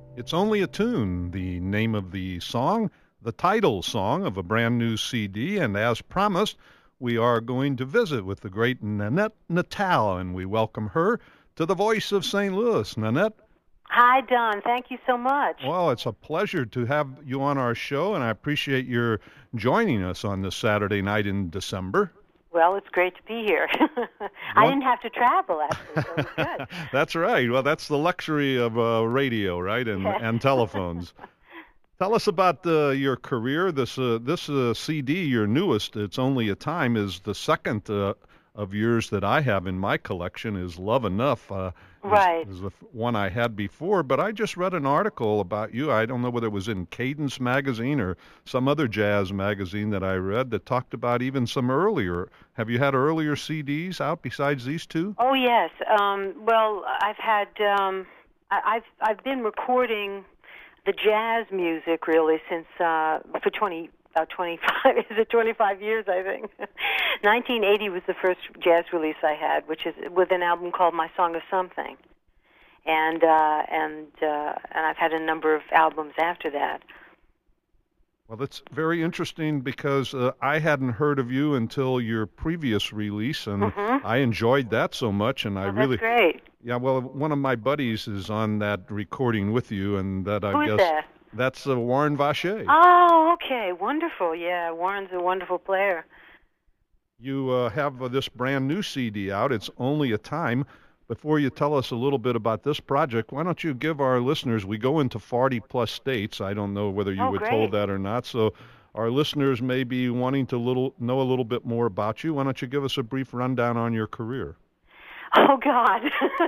It's Only a Tune, the name of the song, the title song of a brand new CD, and as promised, we are going to visit with the great Nanette Natal, and we welcome her to the Voice of St. Louis. Nanette? Hi, Don. Thank you so much. Well, it's a pleasure to have you on our show, and I appreciate your joining us on this Saturday night in December. Well, it's great to be here. I didn't have to travel, actually, so it's good. That's right. Well, that's the luxury of radio, right, and telephones. Tell us about your career. This CD, your newest, It's Only a Time, is the second of yours that I have in my collection, is Love Enough. Right. Is the one I had before, but I just read an article about you. I don't know whether it was in Cadence magazine or some other jazz magazine that I read that talked about even some earlier. Have you had earlier CDs out besides these two? Oh, yes. Well, I've had, I've been recording the jazz music really since, for 25, is it 25 years, I think. 1980 was the first jazz release I had, which is with an album called My Song of Something. And I've had a number of albums after that. Well, that's very interesting because I hadn't heard of you until your previous release, and I enjoyed that so much, and That's great. Yeah, well, one of my buddies is on that recording with you, and that I Who guess is that? That's Warren Vache. Oh, okay, wonderful. Yeah, Warren's a wonderful player. You have this brand new CD out. It's Only a Time. Before you tell us a little bit about this project, why don't you give our listeners, we go into 40-plus states. I don't know whether you were told that or not. So our listeners may be wanting to know a little bit more about you. Why don't you give us a brief rundown on your career? Oh, God.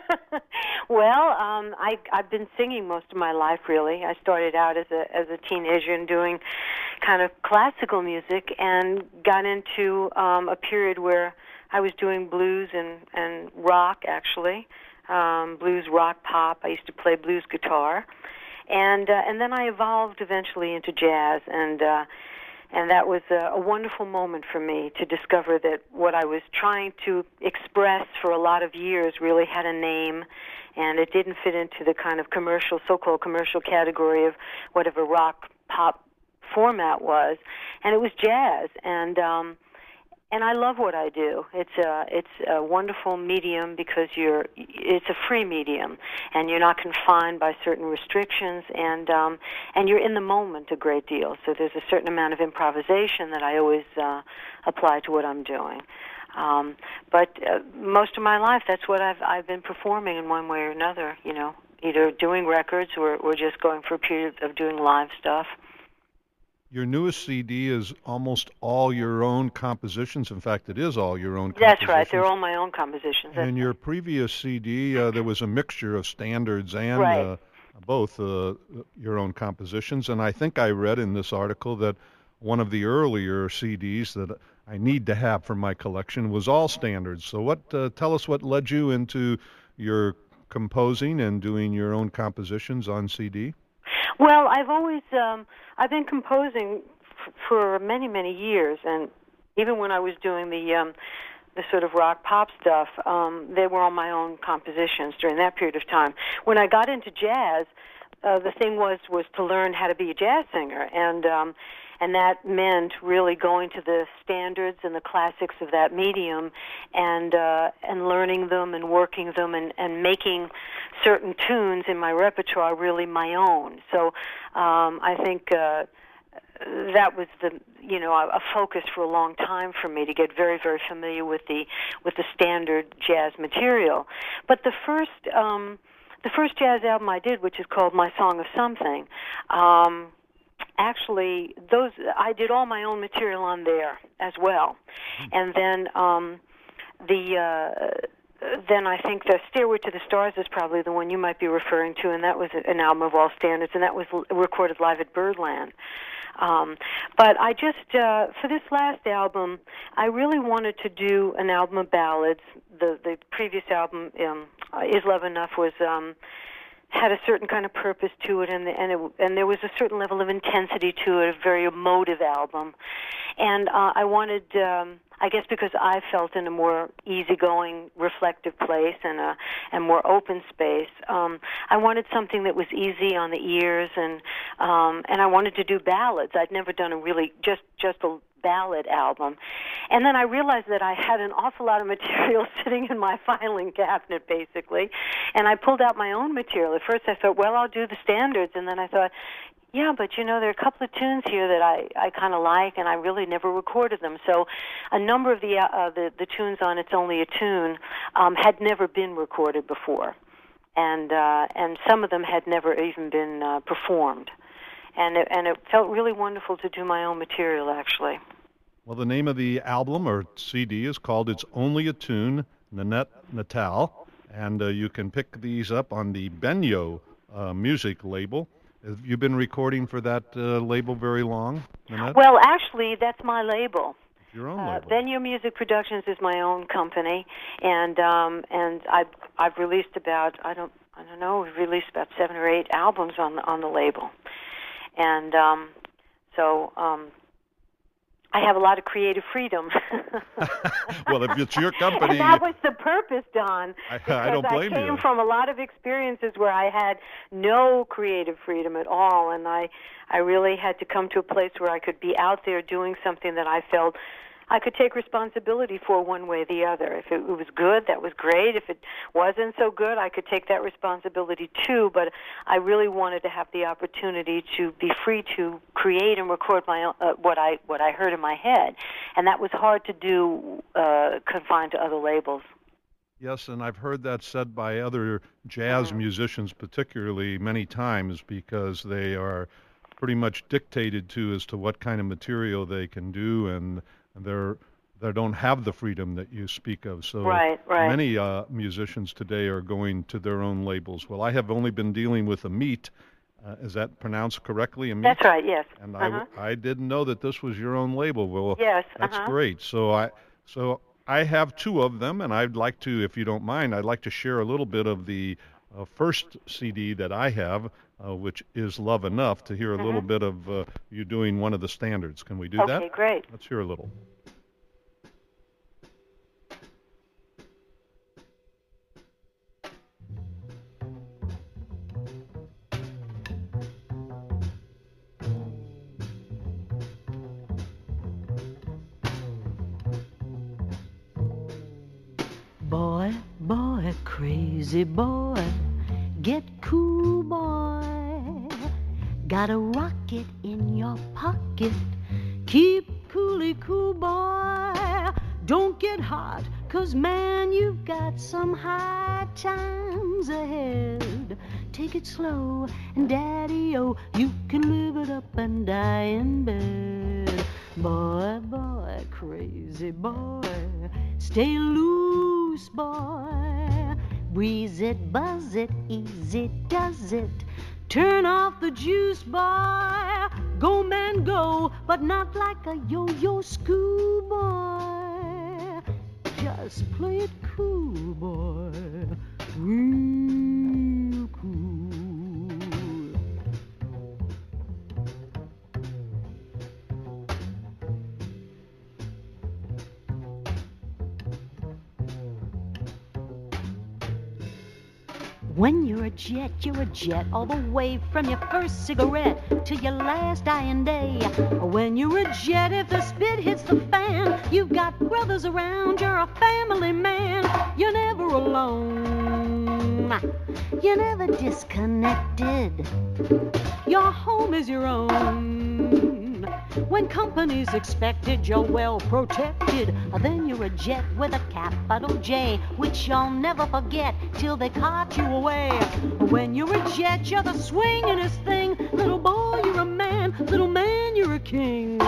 Well, I've been singing most of my life, really. I started out as a teenager and doing kind of classical music and got into a period where I was doing blues and rock, actually, blues, rock, pop. I used to play blues guitar. And then I evolved eventually into jazz, and that was a wonderful moment for me to discover that what I was trying to express for a lot of years really had a name, and it didn't fit into the kind of commercial, so-called commercial category of whatever rock, pop format was, and it was jazz, and I love what I do. It's a wonderful medium because it's a free medium, and you're not confined by certain restrictions, and you're in the moment a great deal. So there's a certain amount of improvisation that I always apply to what I'm doing. But most of my life, that's what I've been performing in one way or another. You know, either doing records or just going for a period of doing live stuff. Your newest CD is almost all your own compositions. In fact, it is all your own compositions. That's right. They're all my own compositions. In your previous CD, there was a mixture of standards and both your own compositions. And I think I read in this article that one of the earlier CDs that I need to have for my collection was all standards. So tell us what led you into your composing and doing your own compositions on CD? Well, I've been composing for many, many years, and even when I was doing the sort of rock pop stuff, they were all my own compositions during that period of time. When I got into jazz, the thing was to learn how to be a jazz singer, and that meant really going to the standards and the classics of that medium, and learning them and working them and making certain tunes in my repertoire really my own. So I think that was a focus for a long time for me to get very, very familiar with the standard jazz material. But the first jazz album I did, which is called My Song of Something, actually, I did all my own material on there as well, and then then I think the Stairway to the Stars is probably the one you might be referring to, and that was an album of all standards, and that was recorded live at Birdland. But I just, for this last album, I really wanted to do an album of ballads. The previous album, Is Love Enough, was had a certain kind of purpose to it, and there was a certain level of intensity to it, a very emotive album. And I wanted, I guess because I felt in a more easygoing, reflective place and more open space, I wanted something that was easy on the ears, and I wanted to do ballads. I'd never done a really just a ballad album. And then I realized that I had an awful lot of material sitting in my filing cabinet, basically, and I pulled out my own material. At first I thought, well, I'll do the standards, and then I thought, yeah, but there are a couple of tunes here that I kind of like, and I really never recorded them. So a number of the tunes on It's Only a Tune had never been recorded before, and some of them had never even been performed. And it felt really wonderful to do my own material, actually. Well, the name of the album or CD is called It's Only a Tune, Nanette Natal, and you can pick these up on the Benyo music label. Have you been recording for that label very long, Nanette? Well, actually, that's my label. Your own label. Benyo Music Productions is my own company, and I've released about we've released about 7 or 8 albums on the label. And so I have a lot of creative freedom. Well, if it's your company... And that was the purpose, Don. I don't blame you. I came from a lot of experiences where I had no creative freedom at all, and I really had to come to a place where I could be out there doing something that I felt I could take responsibility for one way or the other. If it was good, that was great. If it wasn't so good, I could take that responsibility too. But I really wanted to have the opportunity to be free to create and record my own, what I heard in my head, and that was hard to do confined to other labels. Yes, and I've heard that said by other jazz musicians particularly many times, because they are pretty much dictated to as to what kind of material they can do, and they don't have the freedom that you speak of. So right. Many musicians today are going to their own labels. Well, I have only been dealing with Amit. Is that pronounced correctly, Amit? That's right, yes. And I didn't know that this was your own label. Well, yes. That's great. So I have 2 of them, and I'd like to, if you don't mind, I'd like to share a little bit of the first CD that I have, which is Love Enough, to hear a little bit of you doing one of the standards. Can we do that? Okay, great. Let's hear a little. Boy, boy, crazy boy, get cool, boy. Got a rocket in your pocket. Keep coolly cool, boy. Don't get hot, 'cause man, you've got some high times ahead. Take it slow, and daddy-o, you can live it up and die in bed. Boy, boy, crazy boy, stay loose, boy. Breeze it, buzz it, easy does it. Turn off the juice, boy. Go, man, go, but not like a yo-yo schoolboy. Just play it cool, boy, real cool. When you're a jet all the way from your first cigarette to your last dying day. When you're a jet, if the spit hits the fan, you've got brothers around, you're a family man. You're never alone, you're never disconnected. Your home is your own. When company's expected, you're well protected. Then you're a jet with a capital J, which you'll never forget till they cart you away. When you're a jet, you're the swingin'est thing. Little boy, you're a man. Little man, you're a king.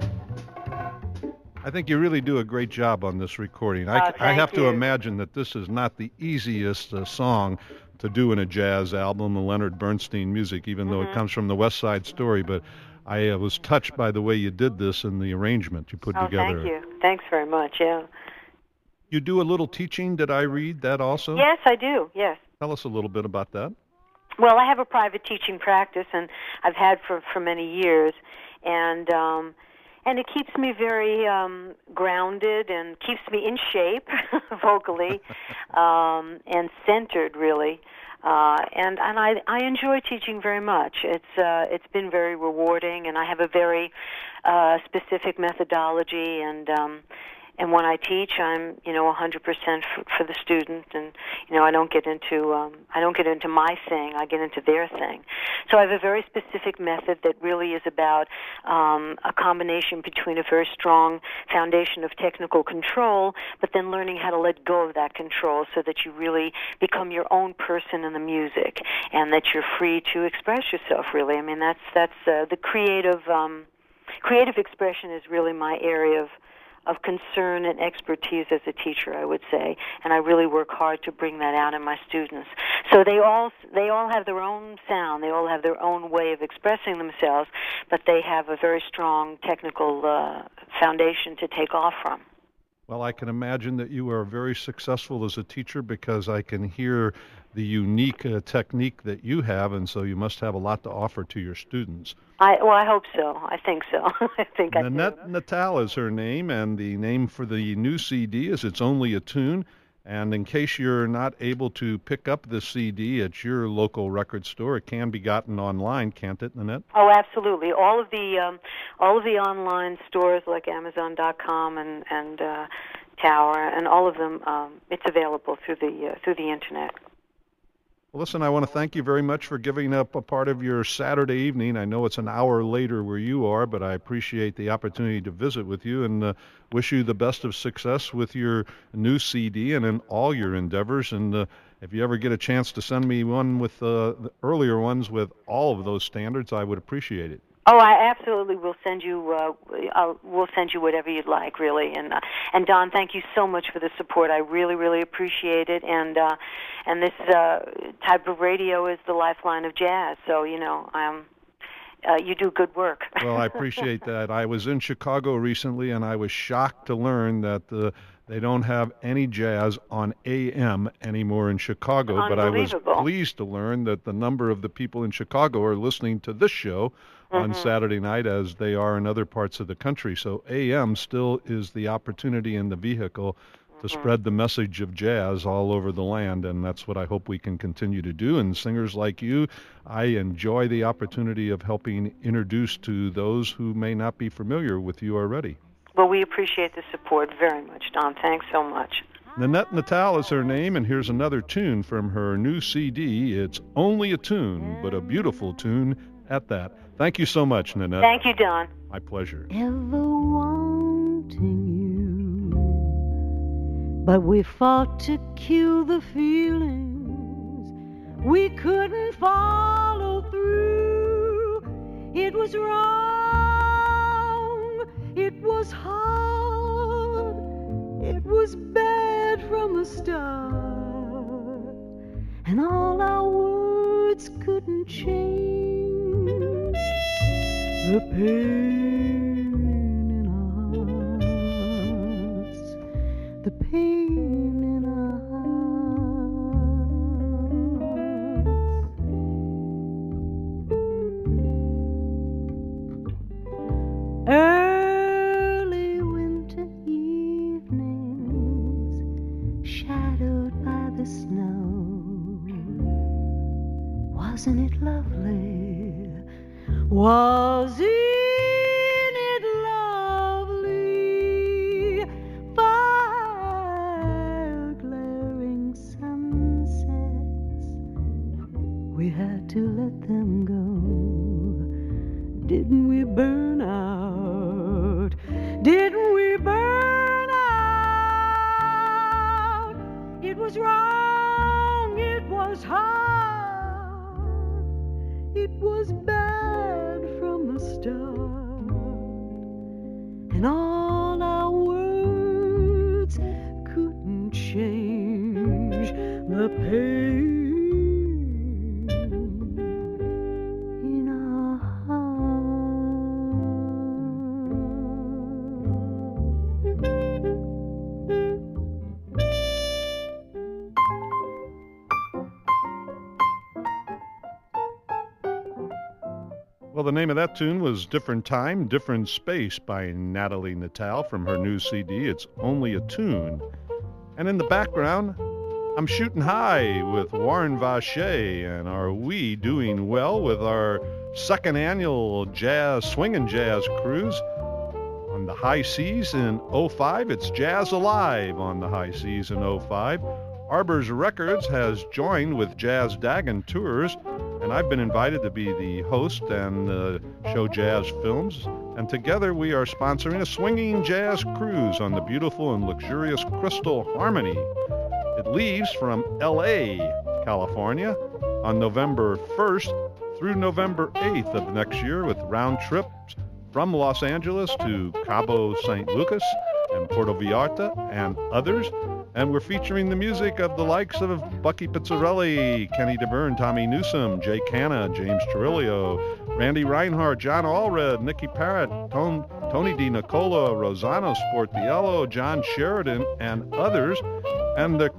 I think you really do a great job on this recording. I have to imagine that this is not the easiest song to do in a jazz album, a Leonard Bernstein music, even though it comes from the West Side Story. But I was touched by the way you did this and the arrangement you put together. Thank you. Thanks very much, yeah. You do a little teaching, did I read that also? Yes, I do, yes. Tell us a little bit about that. Well, I have a private teaching practice, and I've had for many years, and it keeps me very grounded and keeps me in shape vocally, and centered really. And I enjoy teaching very much. It's been very rewarding, and I have a very specific methodology, and when I teach, I'm 100% for the student, and I don't get into my thing. I get into their thing. So I have a very specific method that really is about a combination between a very strong foundation of technical control, but then learning how to let go of that control so that you really become your own person in the music, and that you're free to express yourself. Really, I mean that's the creative expression is really my area of concern and expertise as a teacher, I would say, and I really work hard to bring that out in my students. So they all have their own sound, they all have their own way of expressing themselves, but they have a very strong technical foundation to take off from. Well, I can imagine that you are very successful as a teacher because I can hear the unique technique that you have, and so you must have a lot to offer to your students. I hope so. I think so. I think Nanette I do. Natal is her name, and the name for the new CD is It's Only a Tune. And in case you're not able to pick up the CD at your local record store, it can be gotten online, can't it, Nanette? Oh, absolutely. All of the online stores like Amazon.com and Tower and all of them, it's available through the internet. Well, listen, I want to thank you very much for giving up a part of your Saturday evening. I know it's an hour later where you are, but I appreciate the opportunity to visit with you and wish you the best of success with your new CD and in all your endeavors. And if you ever get a chance to send me one with the earlier ones with all of those standards, I would appreciate it. Oh, I absolutely will send you. We'll send you whatever you'd like, really. And Don, thank you so much for the support. I really, really appreciate it. And this type of radio is the lifeline of jazz. So you do good work. Well, I appreciate that. I was in Chicago recently, and I was shocked to learn that they don't have any jazz on AM anymore in Chicago. But I was pleased to learn that the number of the people in Chicago are listening to this show on Saturday night as they are in other parts of the country. So AM still is the opportunity and the vehicle to spread the message of jazz all over the land, and that's what I hope we can continue to do. And singers like you, I enjoy the opportunity of helping introduce to those who may not be familiar with you already. Well, we appreciate the support very much, Don. Thanks so much. Nanette Natal is her name, and here's another tune from her new CD. It's Only a Tune, but a beautiful tune at that. Thank you so much, Nanette. Thank you, Don. My pleasure. Ever wanting you, but we fought to kill the feelings. We couldn't follow through. It was wrong. It was hard. It was bad from the start. And all our words couldn't change the pain in our hearts, the pain in our hearts. Early winter evenings, shadowed by the snow. Wasn't it lovely? Wasn't it lovely? Fire glaring sunsets, we had to let them go. Didn't we burn out? Didn't we burn out? It was wrong, it was hard, it was bad from the start, and all our words couldn't change the pain in our hearts. Well, the name of that tune was Different Time, Different Space by Natalie Natal from her new CD, It's Only a Tune. And in the background, I'm Shooting High with Warren Vache, and are we doing well with our second annual swinging jazz cruise on the high seas in 05. It's Jazz Alive on the high seas in 05. Arbors Records has joined with Jazz Dagon Tours, and I've been invited to be the host and show jazz films. And together we are sponsoring a swinging jazz cruise on the beautiful and luxurious Crystal Harmony. It leaves from L.A., California on November 1st through November 8th of next year, with round trips from Los Angeles to Cabo St. Lucas and Puerto Vallarta and others. And we're featuring the music of the likes of Bucky Pizzarelli, Kenny DeBurn, Tommy Newsom, Jay Canna, James Trujillo, Randy Reinhardt, John Allred, Nicky Parrott, Tony Di Nicola, Rosanna Sportiello, John Sheridan, and others. And the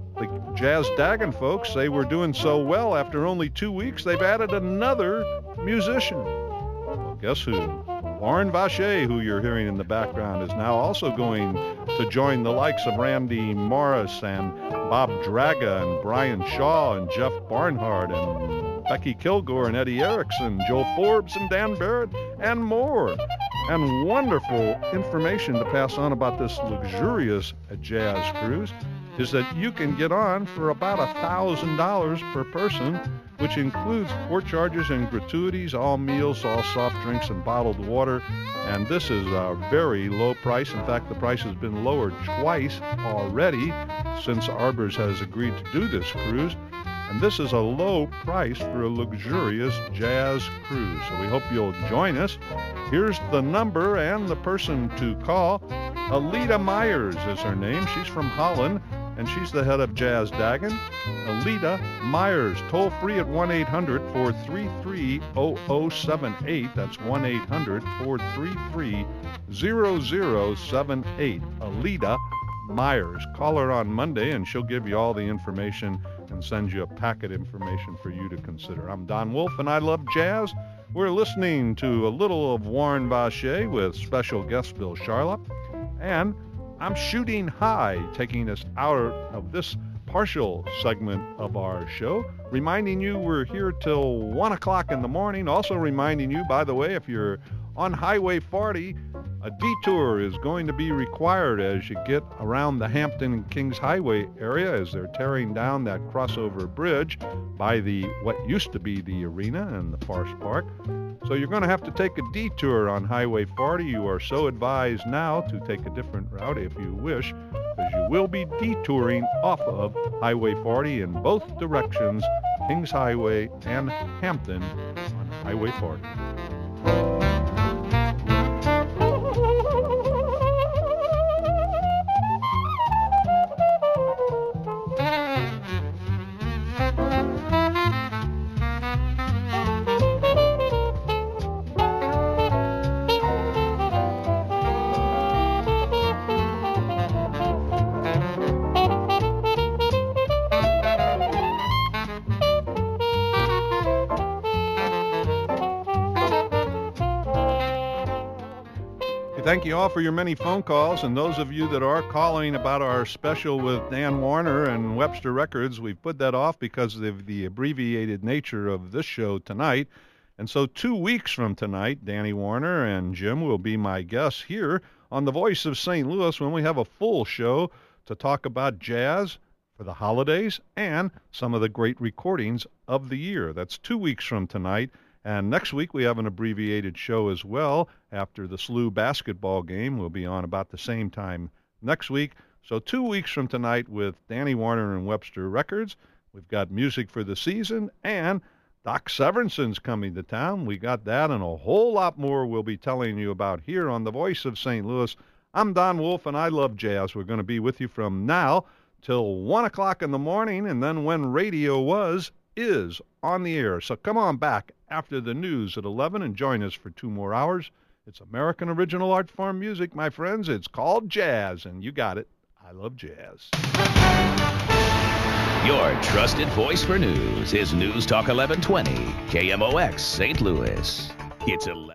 Jazz Dagon folks say we're doing so well, after only 2 weeks, they've added another musician. Well, guess who? Warren Vache, who you're hearing in the background, is now also going to join the likes of Randy Morris and Bob Draga and Brian Shaw and Jeff Barnhart and Becky Kilgore and Eddie Erickson, Joe Forbes and Dan Barrett, and more. And wonderful information to pass on about this luxurious jazz cruise is that you can get on for about $1,000 per person, which includes port charges and gratuities, all meals, all soft drinks, and bottled water. And this is a very low price. In fact, the price has been lowered twice already since Arbors has agreed to do this cruise. And this is a low price for a luxurious jazz cruise. So we hope you'll join us. Here's the number and the person to call. Alida Myers is her name. She's from Holland, and she's the head of Jazz Dagon. Alida Myers, toll free at 1-800-433-0078. That's 1-800-433-0078. Alida Myers. Call her on Monday, and she'll give you all the information and send you a packet information for you to consider. I'm Don Wolf, and I love jazz. We're listening to a little of Warren Vache with special guest Bill Charlap, and I'm Shooting High, taking us out of this partial segment of our show, reminding you we're here till 1 o'clock in the morning. Also reminding you, by the way, if you're on Highway 40, a detour is going to be required as you get around the Hampton and Kings Highway area, as they're tearing down that crossover bridge by what used to be the arena and the Forest Park. So you're going to have to take a detour on Highway 40. You are so advised now to take a different route if you wish, because you will be detouring off of Highway 40 in both directions, Kings Highway and Hampton on Highway 40. Thank you all for your many phone calls, and those of you that are calling about our special with Dan Warner and Webster Records, we've put that off because of the abbreviated nature of this show tonight. And so 2 weeks from tonight, Danny Warner and Jim will be my guests here on The Voice of St. Louis when we have a full show to talk about jazz for the holidays and some of the great recordings of the year. That's 2 weeks from tonight. And next week we have an abbreviated show as well. After the SLU basketball game, we'll be on about the same time next week. So 2 weeks from tonight with Danny Warner and Webster Records. We've got music for the season, and Doc Severinson's coming to town. We got that and a whole lot more we'll be telling you about here on The Voice of St. Louis. I'm Don Wolf, and I love jazz. We're going to be with you from now till 1 o'clock in the morning, and then when radio is on the air. So come on back after the news at 11 and join us for 2 more hours. It's American Original Art Form music, my friends. It's called jazz, and you got it. I love jazz. Your trusted voice for news is News Talk 1120, KMOX St. Louis. It's 11